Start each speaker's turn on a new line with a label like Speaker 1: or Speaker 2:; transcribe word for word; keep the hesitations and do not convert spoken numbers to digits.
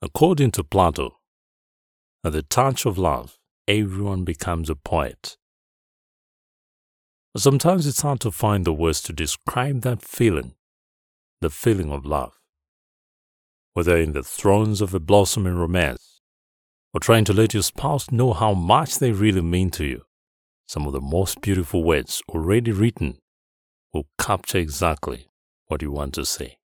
Speaker 1: According to Plato, at the touch of love, everyone becomes a poet. Sometimes it's hard to find the words to describe that feeling, the feeling of love. Whether in the throes of a blossoming romance or trying to let your spouse know how much they really mean to you, some of the most beautiful words already written will capture exactly what you want to say.